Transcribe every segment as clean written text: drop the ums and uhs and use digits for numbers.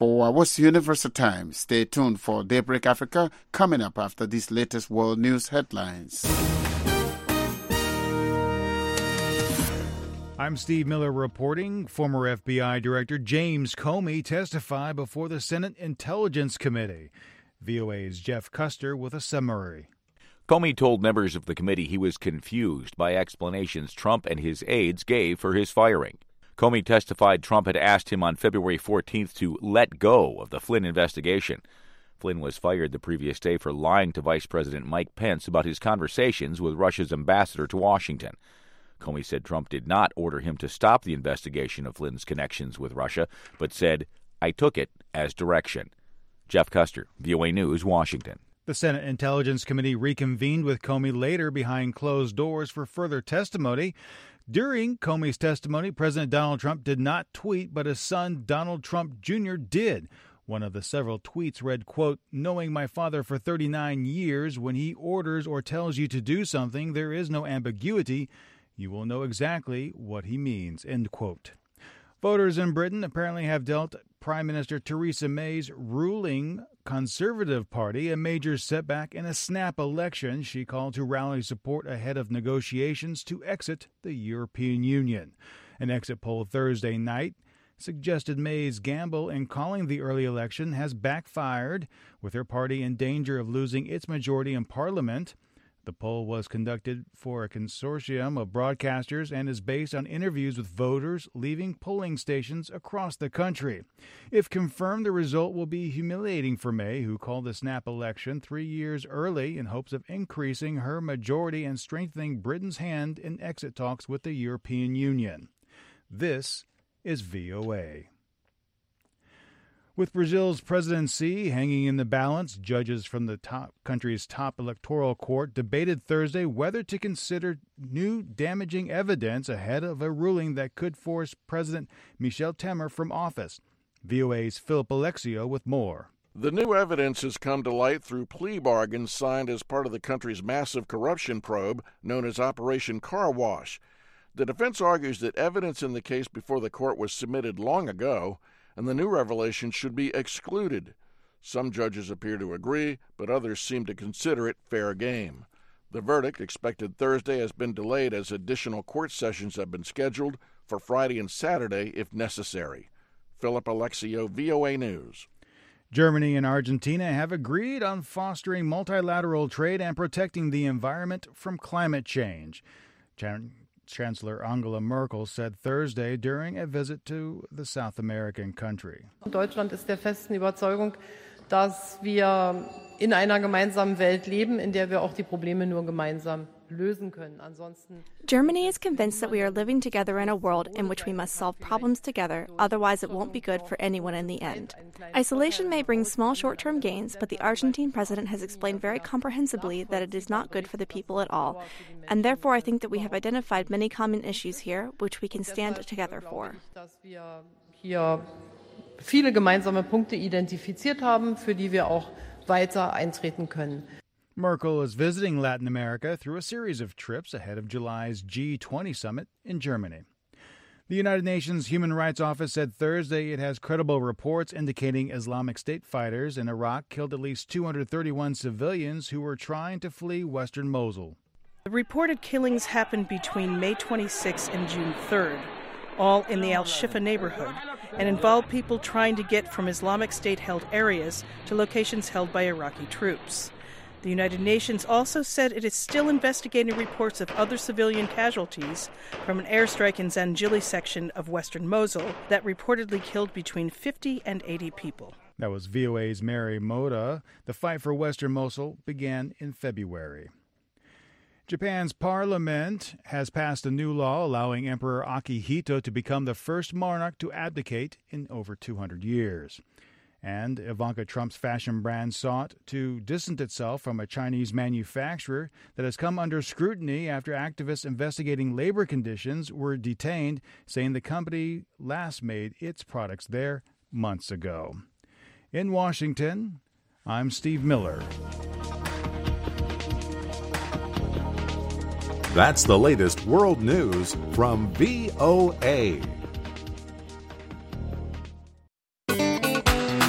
What's Universal Time? Stay tuned for Daybreak Africa coming up after these latest world news headlines. I'm Steve Miller reporting. Former FBI Director James Comey testified before the Senate Intelligence Committee. VOA's Jeff Custer with a summary. Comey told members of the committee he was confused by explanations Trump and his aides gave for his firing. Comey testified Trump had asked him on February 14th to let go of the Flynn investigation. Flynn was fired the previous day for lying to Vice President Mike Pence about his conversations with Russia's ambassador to Washington. Comey said Trump did not order him to stop the investigation of Flynn's connections with Russia, but said, "I took it as direction." Jeff Custer, VOA News, Washington. The Senate Intelligence Committee reconvened with Comey later behind closed doors for further testimony. During Comey's testimony, President Donald Trump did not tweet, but his son, Donald Trump Jr., did. One of the several tweets read, quote, "Knowing my father for 39 years, when he orders or tells you to do something, there is no ambiguity. You will know exactly what he means," end quote. Voters in Britain apparently have dealt Prime Minister Theresa May's ruling Conservative Party a major setback in a snap election she called to rally support ahead of negotiations to exit the European Union. An exit poll Thursday night suggested May's gamble in calling the early election has backfired, with her party in danger of losing its majority in Parliament. The poll was conducted for a consortium of broadcasters and is based on interviews with voters leaving polling stations across the country. If confirmed, the result will be humiliating for May, who called the snap election 3 years early in hopes of increasing her majority and strengthening Britain's hand in exit talks with the European Union. This is VOA. With Brazil's presidency hanging in the balance, judges from the country's top electoral court debated Thursday whether to consider new damaging evidence ahead of a ruling that could force President Michel Temer from office. VOA's Philip Alexio with more. The new evidence has come to light through plea bargains signed as part of the country's massive corruption probe known as Operation Car Wash. The defense argues that evidence in the case before the court was submitted long ago, and the new revelation should be excluded. Some judges appear to agree, but others seem to consider it fair game. The verdict, expected Thursday, has been delayed as additional court sessions have been scheduled for Friday and Saturday if necessary. Philip Alexio, VOA News. Germany and Argentina have agreed on fostering multilateral trade and protecting the environment from climate change. Chancellor Angela Merkel said Thursday during a visit to the South American country. Deutschland ist der festen Überzeugung, dass wir in einer gemeinsamen Welt leben, in der wir auch die Probleme nur gemeinsam lösen können. Ansonsten Germany is convinced that we are living together in a world in which we must solve problems together, otherwise it won't be good for anyone in the end. Isolation may bring small short-term gains, but the Argentine president has explained very comprehensively that it is not good for the people at all, and therefore I think that we have identified many common issues here, which we can stand together for. Dass wir hier viele gemeinsame Punkte identifiziert haben, für die wir auch weiter eintreten können. Merkel is visiting Latin America through a series of trips ahead of July's G20 summit in Germany. The United Nations Human Rights Office said Thursday it has credible reports indicating Islamic State fighters in Iraq killed at least 231 civilians who were trying to flee western Mosul. The reported killings happened between May 26 and June 3rd, all in the Al-Shifa neighborhood, and involved people trying to get from Islamic State-held areas to locations held by Iraqi troops. The United Nations also said it is still investigating reports of other civilian casualties from an airstrike in Zanjili section of western Mosul that reportedly killed between 50 and 80 people. That was VOA's Mary Moda. The fight for western Mosul began in February. Japan's parliament has passed a new law allowing Emperor Akihito to become the first monarch to abdicate in over 200 years. And Ivanka Trump's fashion brand sought to distance itself from a Chinese manufacturer that has come under scrutiny after activists investigating labor conditions were detained, saying the company last made its products there months ago. In Washington, I'm Steve Miller. That's the latest world news from VOA.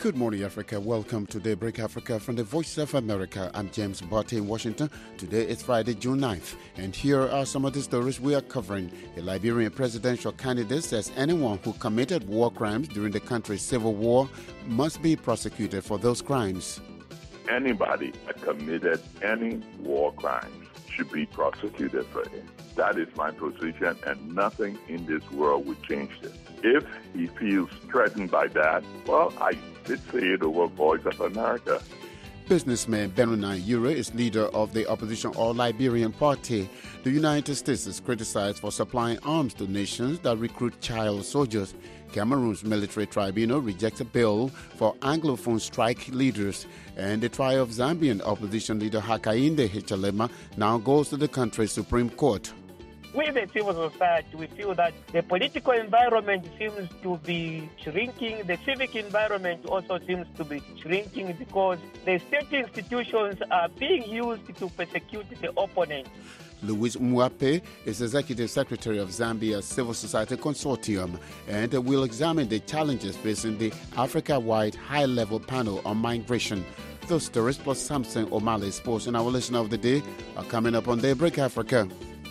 Good morning, Africa. Welcome to Daybreak Africa from the Voice of America. I'm James Barty in Washington. Today is Friday, June 9th. And here are some of the stories we are covering. A Liberian presidential candidate says anyone who committed war crimes during the country's civil war must be prosecuted for those crimes. Anybody that committed any war crimes should be prosecuted for it. That is my position, and nothing in this world would change it. If he feels threatened by that, well, I did say it over Voice of America. Businessman Benoni Ure is leader of the opposition All Liberian Party. The United States is criticized for supplying arms to nations that recruit child soldiers. Cameroon's military tribunal rejects a bill for Anglophone strike leaders. And the trial of Zambian opposition leader Hakainde Hichilema now goes to the country's Supreme Court. We, the civil society, we feel that the political environment seems to be shrinking. The civic environment also seems to be shrinking because the state institutions are being used to persecute the opponent. Louis Mwape is Executive Secretary of Zambia's Civil Society Consortium and will examine the challenges facing the Africa-wide high-level panel on migration. Those stories plus Samson O'Malley Sports and our listener of the day are coming up on Daybreak Africa.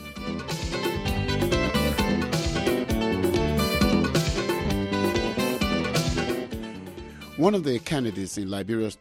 One of the candidates in Liberia's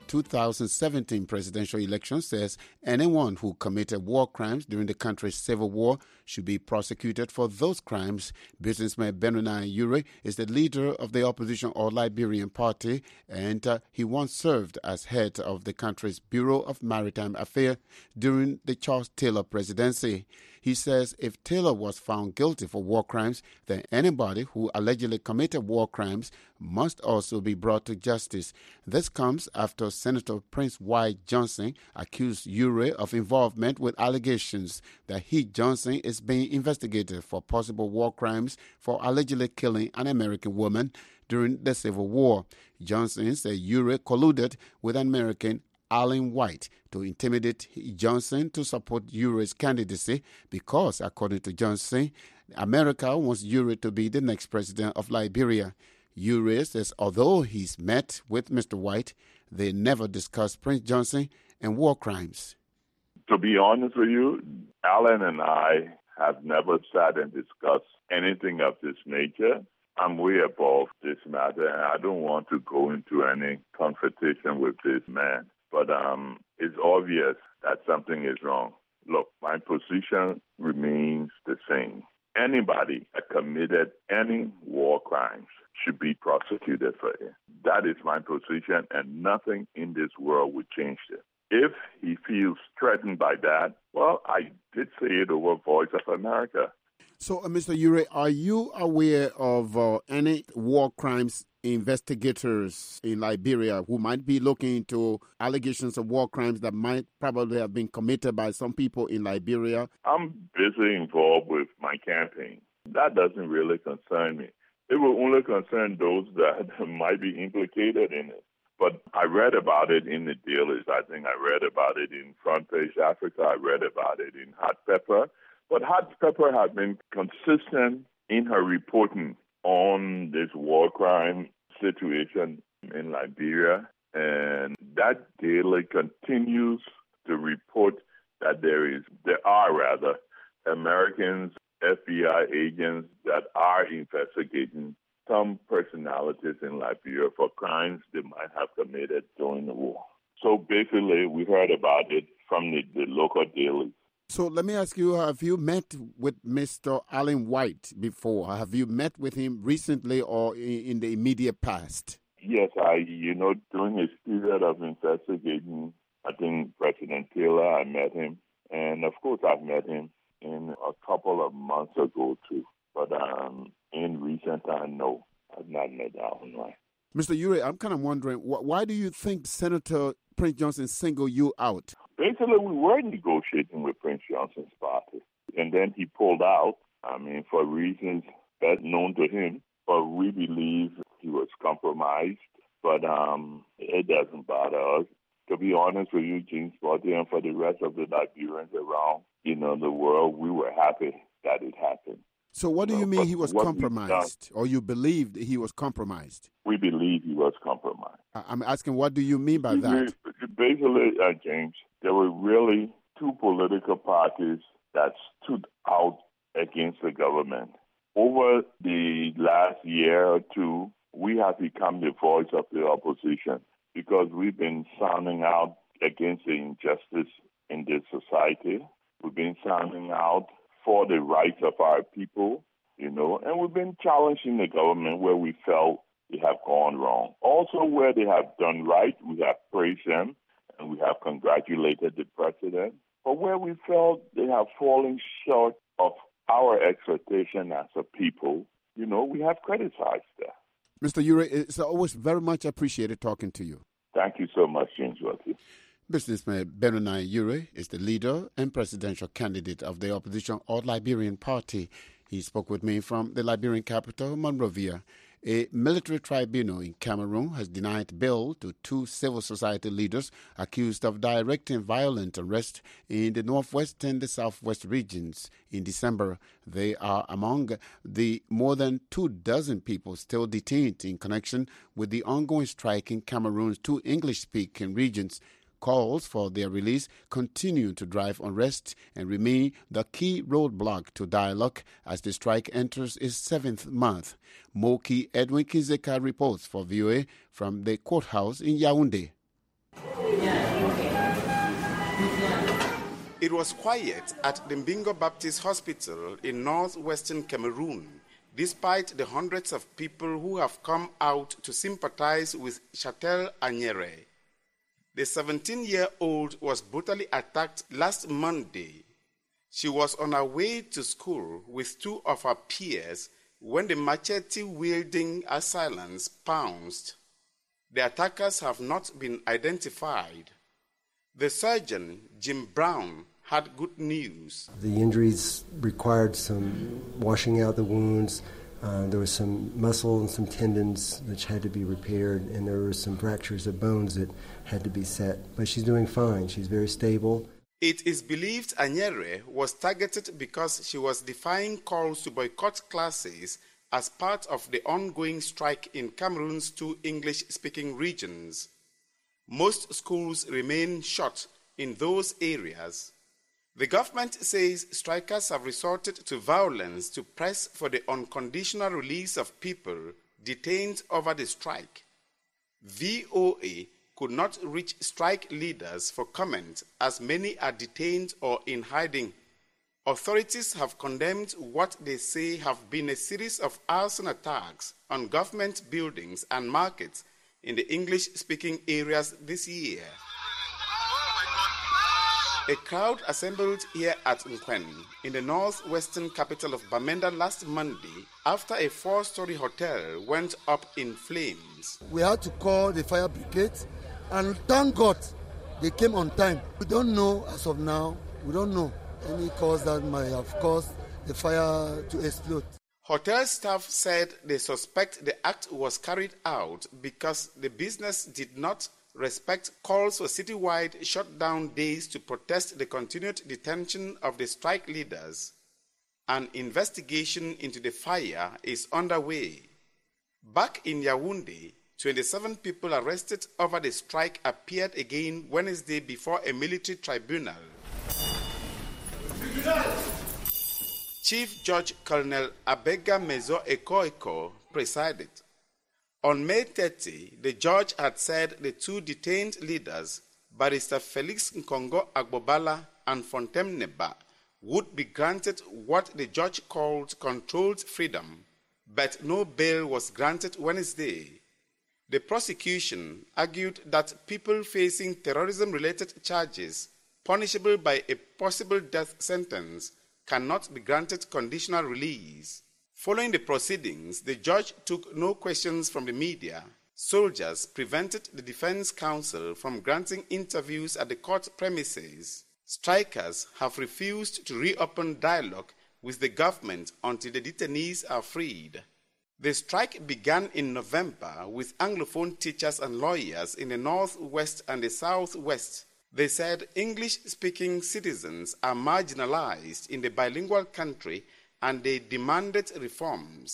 2017 presidential election says anyone who committed war crimes during the country's civil war should be prosecuted for those crimes. Businessman Benoni Ure is the leader of the opposition All Liberian Party, and he once served as head of the country's Bureau of Maritime Affairs during the Charles Taylor presidency. He says if Taylor was found guilty for war crimes, then anybody who allegedly committed war crimes must also be brought to justice. This comes after Senator Prince White Johnson accused Ure of involvement with allegations that he, Johnson, is being investigated for possible war crimes for allegedly killing an American woman during the Civil War. Johnson said Ure colluded with an American, Allen White, to intimidate Johnson to support Ure's candidacy because, according to Johnson, America wants Ure to be the next president of Liberia. Ure says although he's met with Mr. White, they never discussed Prince Johnson and war crimes. To be honest with you, Alan and I have never sat and discussed anything of this nature. I'm way above this matter, and I don't want to go into any confrontation with this man. But it's obvious that something is wrong. Look, my position remains the same. Anybody that committed any war crimes should be prosecuted for it. That is my position, and nothing in this world would change it. If he feels threatened by that, well, I did say it over Voice of America. So, Mr. Ure, are you aware of any war crimes investigators in Liberia who might be looking into allegations of war crimes that might probably have been committed by some people in Liberia? I'm busy involved with my campaign. That doesn't really concern me. It will only concern those that might be implicated in it. But I read about it in the dailies. I think I read about it in Front Page Africa. I read about it in Hot Pepper. But Hot Pepper has been consistent in her reporting on this war crime situation in Liberia. And that daily continues to report that there are Americans, FBI agents that are investigating some personalities in Liberia for crimes they might have committed during the war. So basically, we heard about it from the local dailies. So let me ask you, have you met with Mr. Allen White before? Have you met with him recently or in the immediate past? Yes, during his period of investigating, I think President Taylor, I met him. And of course, I've met him in a couple of months ago too. But in recent time, no, I've not met Allen White. Mr. Ure, I'm kind of wondering, why do you think Senator Prince Johnson singled you out? Basically, we were negotiating with Prince Johnson's party, and then he pulled out, for reasons best known to him. But we believe he was compromised, but it doesn't bother us. To be honest with you, James Barty, and for the rest of the Liberians around, the world, we were happy that it happened. So what do you mean he was compromised, or you believed he was compromised? We believe he was compromised. I'm asking, what do you mean by that? Basically, James, there were really two political parties that stood out against the government. Over the last year or two, we have become the voice of the opposition because we've been sounding out against the injustice in this society. We've been sounding out for the rights of our people, and we've been challenging the government where we felt they have gone wrong. Also, where they have done right, we have praised them and we have congratulated the president. But where we felt they have fallen short of our expectation as a people, we have criticized them. Mr. Ure, it's always very much appreciated talking to you. Thank you so much, James Wealthy. Businessman Benoni Ure is the leader and presidential candidate of the opposition All Liberian Party. He spoke with me from the Liberian capital, Monrovia. A military tribunal in Cameroon has denied bail to two civil society leaders accused of directing violent arrests in the northwest and the southwest regions. In December, they are among the more than 24 people still detained in connection with the ongoing strike in Cameroon's two English-speaking regions. Calls for their release continue to drive unrest and remain the key roadblock to dialogue as the strike enters its 7th month. Moki Edwin Kinzeka reports for VOA from the courthouse in Yaoundé. It was quiet at the Mbingo Baptist Hospital in northwestern Cameroon, despite the hundreds of people who have come out to sympathize with Chatel Anyere. The 17-year-old was brutally attacked last Monday. She was on her way to school with two of her peers when the machete-wielding assailants pounced. The attackers have not been identified. The surgeon, Jim Brown, had good news. The injuries required some washing out the wounds. There was some muscle and some tendons which had to be repaired, and there were some fractures of bones that had to be set. But she's doing fine. She's very stable. It is believed Anyere was targeted because she was defying calls to boycott classes as part of the ongoing strike in Cameroon's two English-speaking regions. Most schools remain shut in those areas. The government says strikers have resorted to violence to press for the unconditional release of people detained over the strike. VOA could not reach strike leaders for comment as many are detained or in hiding. Authorities have condemned what they say have been a series of arson attacks on government buildings and markets in the English-speaking areas this year. A crowd assembled here at Nkwen, in the northwestern capital of Bamenda last Monday, after a 4-story hotel went up in flames. We had to call the fire brigade, and thank God they came on time. We don't know, as of now, any cause that might have caused the fire to explode. Hotel staff said they suspect the act was carried out because the business did not respect calls for citywide shutdown days to protest the continued detention of the strike leaders. An investigation into the fire is underway. Back in Yaoundé, 27 people arrested over the strike appeared again Wednesday before a military tribunal. Chief Judge Colonel Abega Mezo Eko presided. On May 30, the judge had said the two detained leaders, Barrister Felix Nkongo Agbobala and Fontem Neba, would be granted what the judge called controlled freedom, but no bail was granted Wednesday. The prosecution argued that people facing terrorism-related charges, punishable by a possible death sentence, cannot be granted conditional release. Following the proceedings, the judge took no questions from the media. Soldiers prevented the defense counsel from granting interviews at the court premises. Strikers have refused to reopen dialogue with the government until the detainees are freed. The strike began in November with Anglophone teachers and lawyers in the northwest and the southwest. They said English-speaking citizens are marginalized in the bilingual country and they demanded reforms.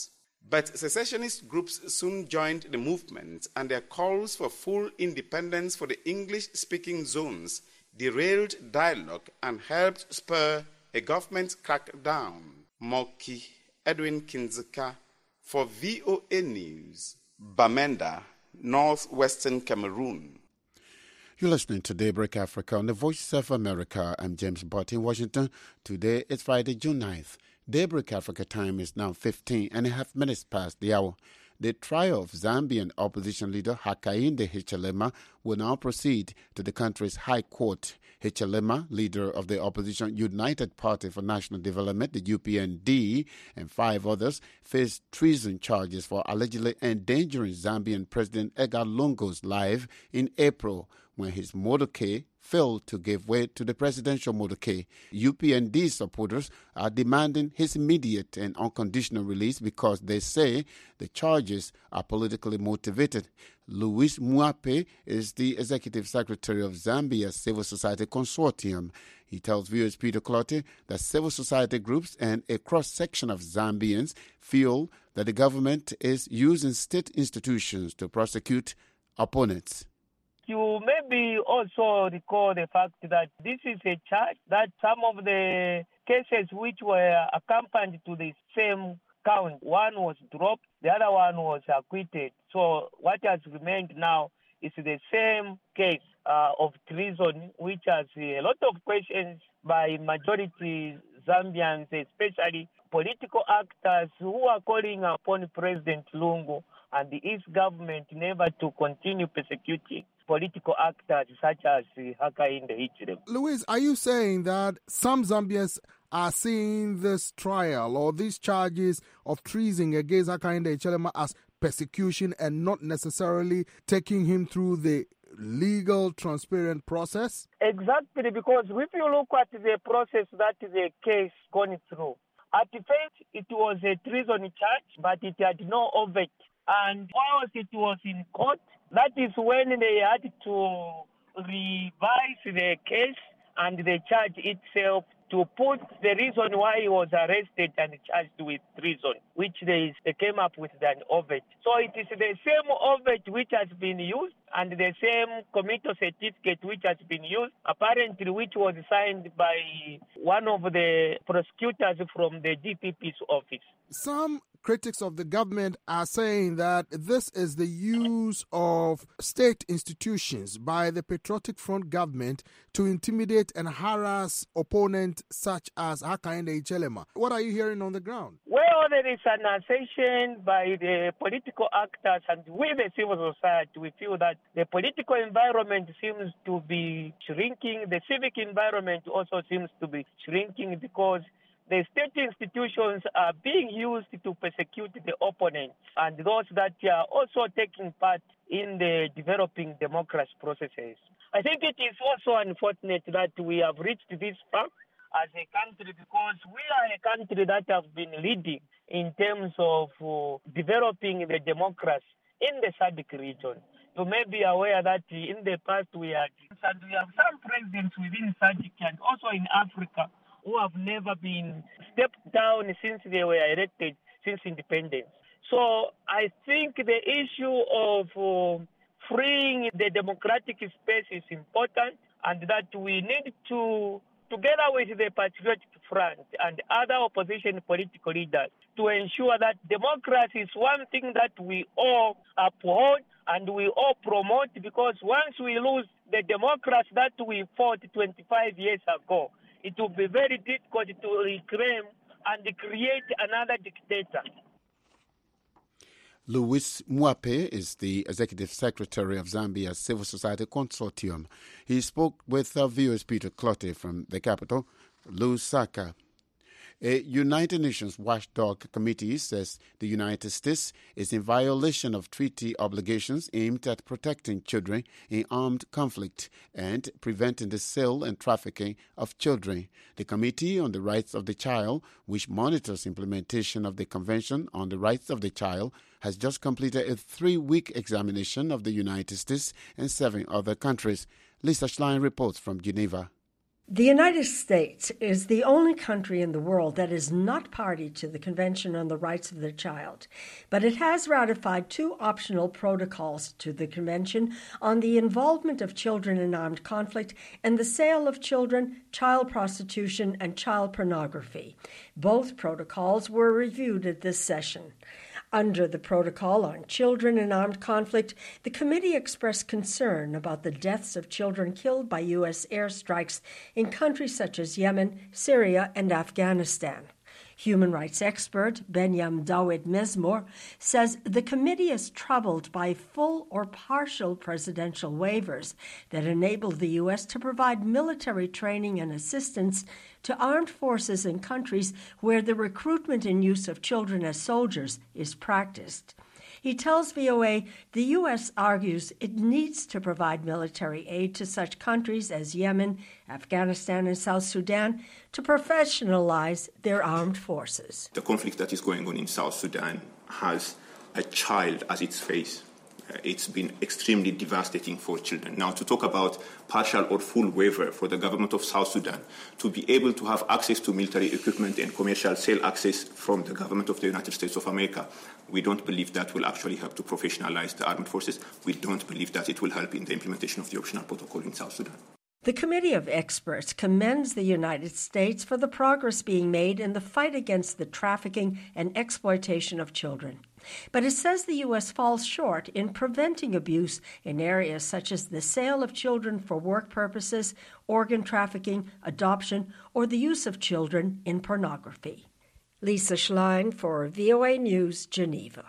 But secessionist groups soon joined the movement, and their calls for full independence for the English-speaking zones derailed dialogue and helped spur a government crackdown. Moki Edwin Kinzeka for VOA News, Bamenda, northwestern Cameroon. You're listening to Daybreak Africa on the Voice of America. I'm James Butt in Washington. Today is Friday, June 9th. Daybreak Africa time is now 15.5 minutes past the hour. The trial of Zambian opposition leader Hakainde Hichilema will now proceed to the country's High Court. Hichilema, leader of the opposition United Party for National Development, the UPND, and 5 others face treason charges for allegedly endangering Zambian President Edgar Lungu's life in April when his motorcade failed to give way to the presidential motorcade. UPND supporters are demanding his immediate and unconditional release because they say the charges are politically motivated. Louis Muape is the executive secretary of Zambia's Civil Society Consortium. He tells viewers Peter Clottey that civil society groups and a cross-section of Zambians feel that the government is using state institutions to prosecute opponents. You maybe also recall the fact that this is a charge that some of the cases which were accompanied to the same count, one was dropped, the other one was acquitted. So what has remained now is the same case of treason, which has a lot of questions by majority Zambians, especially political actors who are calling upon President Lungu and the East government never to continue persecuting political actors such as Hakainde Hichilema. Louis, are you saying that some Zambians are seeing this trial or these charges of treason against Hakainde Hichilema as persecution and not necessarily taking him through the legal, transparent process? Exactly, because if you look at the process that the case gone through, at first it was a treason charge, but it had no overt. And whilst it was in court, that is when they had to revise the case and the charge itself to put the reason why he was arrested and charged with treason, which they came up with an overt. So it is the same overt which has been used and the same committal certificate which has been used, apparently which was signed by one of the prosecutors from the DPP's office. Some critics of the government are saying that this is the use of state institutions by the Patriotic Front government to intimidate and harass opponents such as Hakainde Hichilema. What are you hearing on the ground? Well, there is an assertion by the political actors and we, the civil society, we feel that the political environment seems to be shrinking. The civic environment also seems to be shrinking because the state institutions are being used to persecute the opponents and those that are also taking part in the developing democracy processes. I think it is also unfortunate that we have reached this far as a country because we are a country that have been leading in terms of developing the democracy in the SADC region. You may be aware that in the past we have some presidents within SADC and also in Africa who have never been stepped down since they were elected, since independence. So I think the issue of freeing the democratic space is important and that we need to, together with the Patriotic Front and other opposition political leaders, to ensure that democracy is one thing that we all uphold and we all promote because once we lose the democracy that we fought 25 years ago, it will be very difficult to reclaim and create another dictator. Louis Muape is the executive secretary of Zambia's Civil Society Consortium. He spoke with viewers Peter Clottey from the capital, Lusaka. A United Nations watchdog committee says the United States is in violation of treaty obligations aimed at protecting children in armed conflict and preventing the sale and trafficking of children. The Committee on the Rights of the Child, which monitors implementation of the Convention on the Rights of the Child, has just completed a 3-week examination of the United States and 7 other countries. Lisa Schlein reports from Geneva. The United States is the only country in the world that is not party to the Convention on the Rights of the Child, but it has ratified 2 optional protocols to the Convention on the involvement of children in armed conflict and the sale of children, child prostitution, and child pornography. Both protocols were reviewed at this session. Under the Protocol on Children in Armed Conflict, the committee expressed concern about the deaths of children killed by U.S. airstrikes in countries such as Yemen, Syria, and Afghanistan. Human rights expert Benyam Dawit Mezmor says the committee is troubled by full or partial presidential waivers that enable the U.S. to provide military training and assistance to armed forces in countries where the recruitment and use of children as soldiers is practiced. He tells VOA the U.S. argues it needs to provide military aid to such countries as Yemen, Afghanistan, and South Sudan to professionalize their armed forces. The conflict that is going on in South Sudan has a child as its face. It's been extremely devastating for children. Now, to talk about partial or full waiver for the government of South Sudan to be able to have access to military equipment and commercial sale access from the government of the United States of America, we don't believe that will actually help to professionalize the armed forces. We don't believe that it will help in the implementation of the optional protocol in South Sudan. The committee of experts commends the United States for the progress being made in the fight against the trafficking and exploitation of children. But it says the U.S. falls short in preventing abuse in areas such as the sale of children for work purposes, organ trafficking, adoption, or the use of children in pornography. Lisa Schlein for VOA News, Geneva.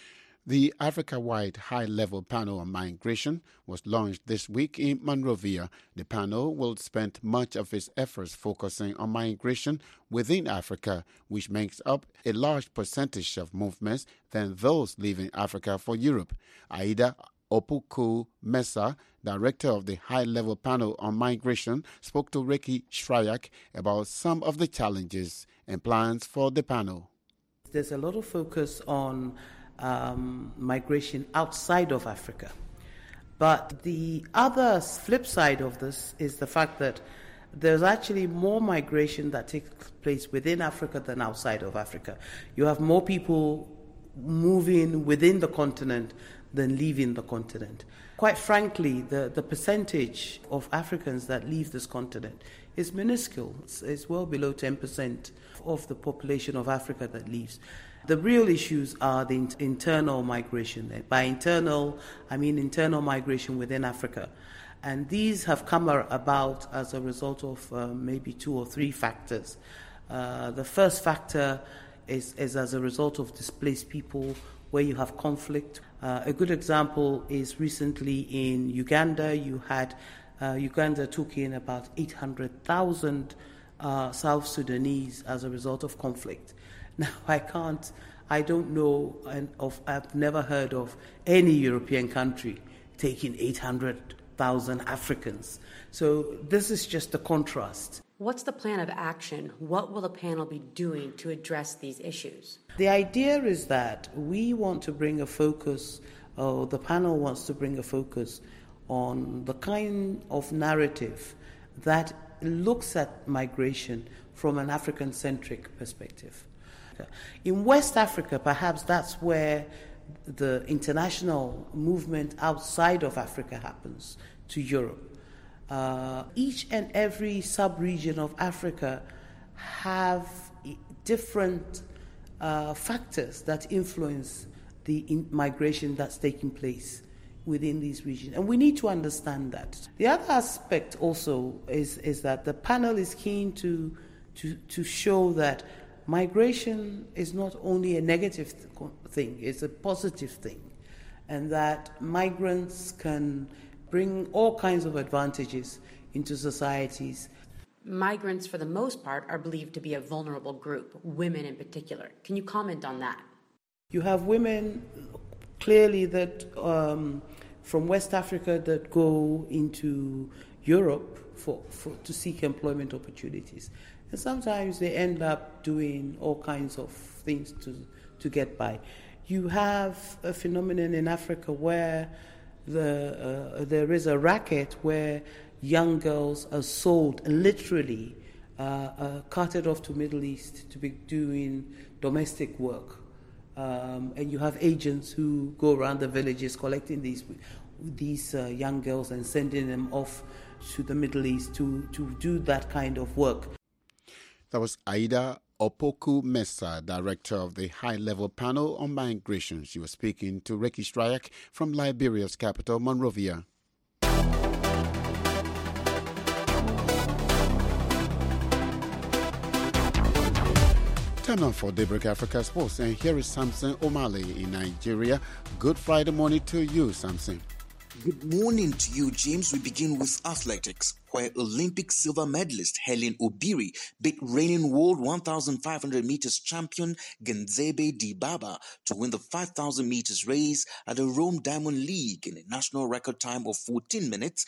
The Africa-wide high-level panel on migration was launched this week in Monrovia. The panel will spend much of its efforts focusing on migration within Africa, which makes up a large percentage of movements than those leaving Africa for Europe. Aida Opoku Mesa, director of the high-level panel on migration, spoke to Ricky Shryak about some of the challenges and plans for the panel. There's a lot of focus on migration outside of Africa. But the other flip side of this is the fact that there's actually more migration that takes place within Africa than outside of Africa. You have more people moving within the continent than leaving the continent. Quite frankly, the percentage of Africans that leave this continent is minuscule. It's well below 10% of the population of Africa that leaves. The real issues are the internal migration. By internal, I mean internal migration within Africa. And these have come about as a result of maybe 2 or 3 factors. The first factor is as a result of displaced people where you have conflict. A good example is recently in Uganda. You had Uganda took in about 800,000 South Sudanese as a result of conflict. Now, I don't know, I've never heard of any European country taking 800,000 Africans. So this is just a contrast. What's the plan of action? What will the panel be doing to address these issues? The idea is that we want to bring a focus, or the panel wants to bring a focus on the kind of narrative that looks at migration from an African-centric perspective. In West Africa, perhaps that's where the international movement outside of Africa happens, to Europe. Each and every sub-region of Africa have different factors that influence the migration that's taking place within these regions. And we need to understand that. The other aspect also is that the panel is keen to show that migration is not only a negative thing, it's a positive thing, and that migrants can bring all kinds of advantages into societies. Migrants, for the most part, are believed to be a vulnerable group, women in particular. Can you comment on that? You have women, clearly, that from West Africa that go into Europe to seek employment opportunities. And sometimes they end up doing all kinds of things to get by. You have a phenomenon in Africa where there is a racket where young girls are sold and literally carted off to Middle East to be doing domestic work. And you have agents who go around the villages collecting these young girls and sending them off to the Middle East to do that kind of work. That was Aida Opoku Mesa, director of the high-level panel on migration. She was speaking to Ricky Strayak from Liberia's capital, Monrovia. Time now for Daybreak Africa Sports, and here is Samson Omale in Nigeria. Good Friday morning to you, Samson. Good morning to you, James. We begin with athletics, where Olympic silver medalist Helen Obiri beat reigning world 1,500 meters champion Genzebe Dibaba to win the 5,000 meters race at the Rome Diamond League in a national record time of 14 minutes,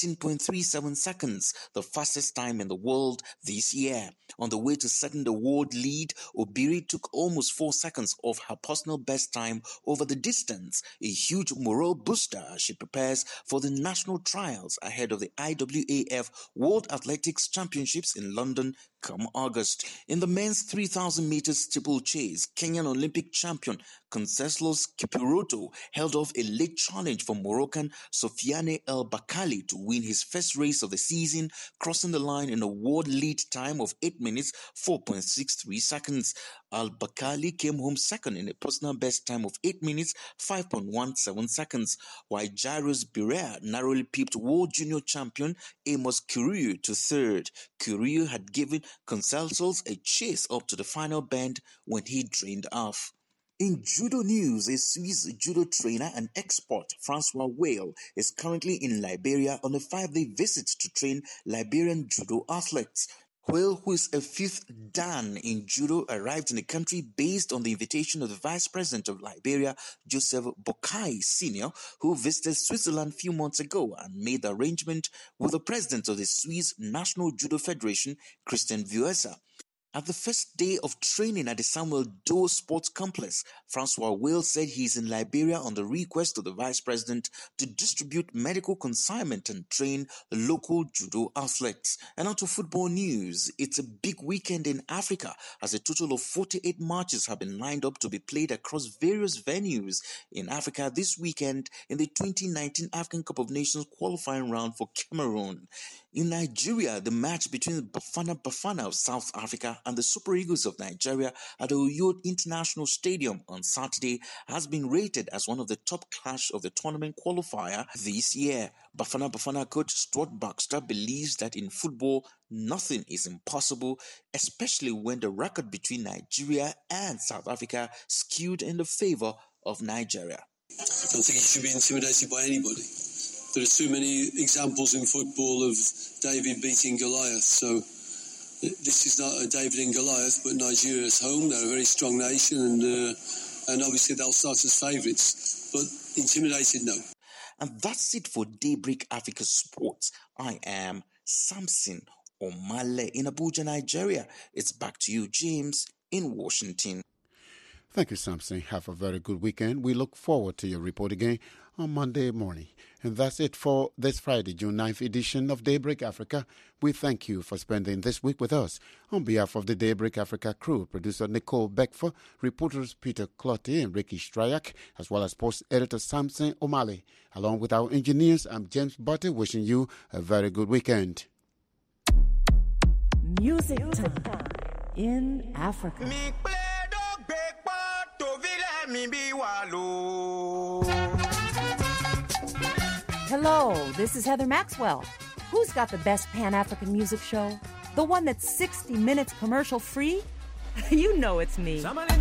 18.37 seconds, the fastest time in the world this year. On the way to setting the world lead, Obiri took almost 4 seconds off her personal best time over the distance, a huge morale booster as she prepares for the national trials ahead of the IAAF World Athletics Championships in London come August. In the men's 3,000 meters steeplechase, Kenyan Olympic champion Conseslus Kipruto held off a late challenge from Moroccan Sofiane El Bakali to win his first race of the season, crossing the line in a world lead time of 8 minutes 4.63 seconds. Al Bakali came home second in a personal best time of 8 minutes 5.17 seconds, while Jairus Birea narrowly peeped world junior champion Amos Kiriou to third. Kiriou had given Conselsos a chase up to the final bend when he drained off. In judo news, a Swiss judo trainer and expert, Francois Whale, is currently in Liberia on a 5-day visit to train Liberian judo athletes. Whale, who is a 5th Dan in judo, arrived in the country based on the invitation of the Vice President of Liberia, Joseph Boakai Sr., who visited Switzerland a few months ago and made the arrangement with the President of the Swiss National Judo Federation, Christian Vuesa. At the first day of training at the Samuel Doe Sports Complex, Francois Whale said he is in Liberia on the request of the Vice President to distribute medical consignment and train local judo athletes. And on to football news. It's a big weekend in Africa as a total of 48 matches have been lined up to be played across various venues in Africa this weekend in the 2019 African Cup of Nations qualifying round for Cameroon. In Nigeria, the match between Bafana Bafana of South Africa and the Super Eagles of Nigeria at the Uyo International Stadium on Saturday has been rated as one of the top clash of the tournament qualifier this year. Bafana Bafana coach Stuart Baxter believes that in football, nothing is impossible, especially when the record between Nigeria and South Africa skewed in the favor of Nigeria. I don't think you should be intimidated by anybody. There are too many examples in football of David beating Goliath, so this is not a David and Goliath, but Nigeria's home. They're a very strong nation, and obviously they'll start as favourites, but intimidated, no. And that's it for Daybreak Africa Sports. I am Samson Omale in Abuja, Nigeria. It's back to you, James, in Washington. Thank you, Samson. Have a very good weekend. We look forward to your report again on Monday morning. And that's it for this Friday, June 9th edition of Daybreak Africa. We thank you for spending this week with us. On behalf of the Daybreak Africa crew, producer Nicole Beckford, reporters Peter Clotty and Ricky Strayak, as well as post editor Samson Omale. Along with our engineers, I'm James Butte, wishing you a very good weekend. Music time in Africa. Hello, this is Heather Maxwell. Who's got the best Pan-African music show? The one that's 60 minutes commercial free? You know it's me.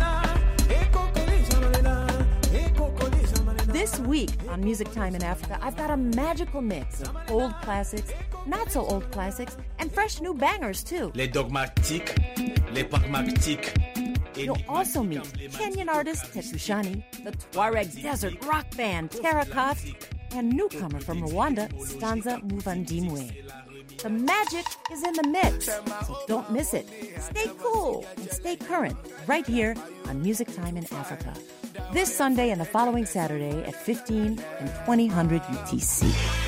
This week on Music Time in Africa, I've got a magical mix of old classics, not so old classics, and fresh new bangers too. Les dogmatiques, les pragmatiques. You'll also meet Kenyan artist Tetushani, the Tuareg desert rock band Terracoth, and newcomer from Rwanda, Stanza Muvandimwe. The magic is in the mix, so don't miss it. Stay cool and stay current right here on Music Time in Africa. This Sunday and the following Saturday at 15 and 2000 UTC.